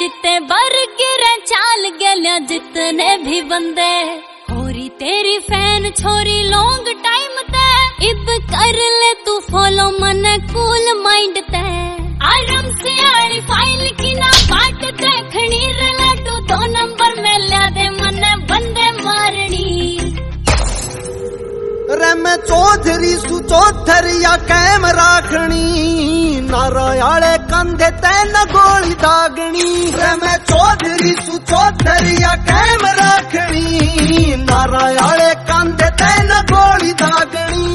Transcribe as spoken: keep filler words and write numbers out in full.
जिते बरगिरे चाल गया जितने भी बंदे होरी तेरी फैन छोरी लॉन्ग टाइम ते इब कर ले तू फॉलो मने कूल माइंड ते आराम से आड़ी फाइल की ना बाट देखनी रलाटू दो नंबर में ला दे मने बंदे मारनी रे मैं चौधरी सु चौधरिया कैम राखनी नारायाले कंधे तैन गोली दागनी रे मैं चौधरी सु चौधरिया कैम राखनी नारायाले कंधे तैन गोली दागनी।